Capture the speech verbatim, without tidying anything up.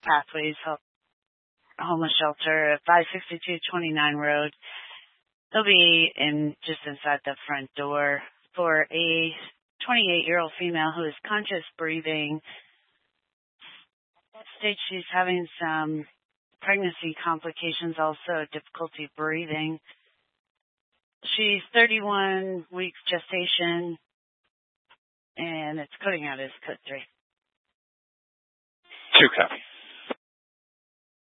Pathways Homeless Shelter at five sixty-two twenty-nine Road. They'll be in just inside the front door for a twenty-eight-year-old female who is conscious breathing. States she's having some pregnancy complications, also difficulty breathing. She's thirty-one weeks gestation, and it's coding out as code three. Two copy.